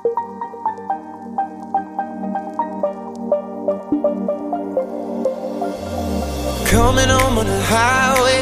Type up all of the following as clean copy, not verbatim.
Coming home on the highway.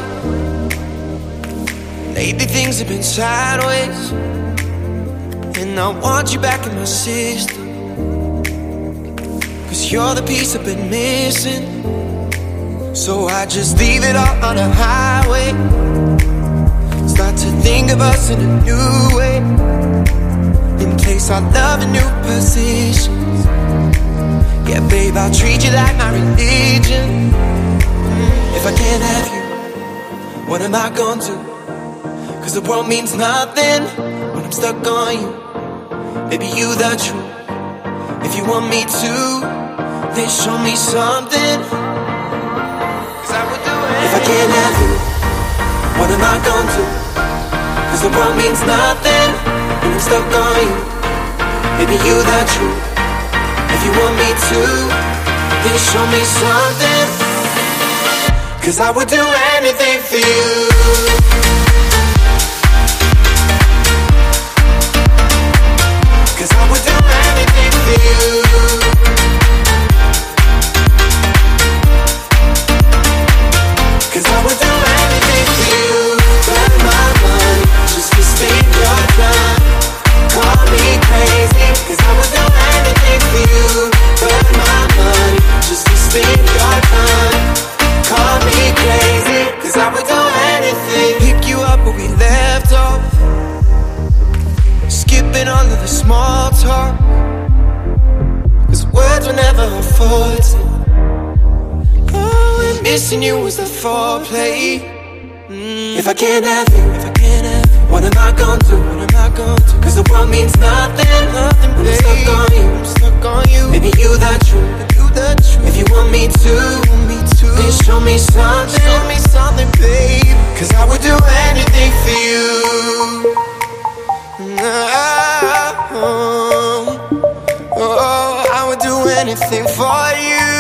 Lately things have been sideways, and I want you back in my system, 'cause you're the piece I've been missing. So I just leave it all on the highway, start to think of us in a new way, and place our love in new positions. Yeah, babe, I'll treat you like my religion. If I can't have you, what am I gonna do? 'Cause the world means nothing when I'm stuck on you. Baby, you the truth. If you want me to, then show me something, 'cause I would do it. If I can't have you, what am I gonna do? 'Cause the world means nothing when I'm stuck on you. Baby, you the truth. If you want me to, then show me something, 'cause I would do anything for you. 'Cause I would do anything for you. 'Cause I would do anything for you. Burn my money just to spend your time. Call me crazy, 'cause I would do anything for you. Burn my money just to spend your time. Call me crazy, 'cause I would do anything. Pick you up where we left off, skipping all of the small talk, 'cause words were never a forte. Oh, and missing you was the foreplay. If I can't have you, what am I gonna do? 'Cause the world means nothing, babe. I'm stuck on you. Baby, you the truth. If you want me to, then show me something, babe. 'Cause I would do anything for you. Oh, I would do anything for you.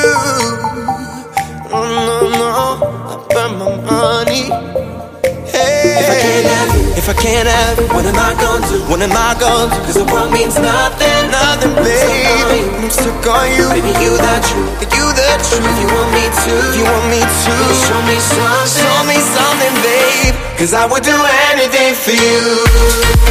No, I burn my money. If I can't have you, what am I gonna do? 'Cause the world means nothing, babe. I'm stuck on you. Baby, you the truth. If you want me to, then show me something, babe. 'Cause I would do anything for you.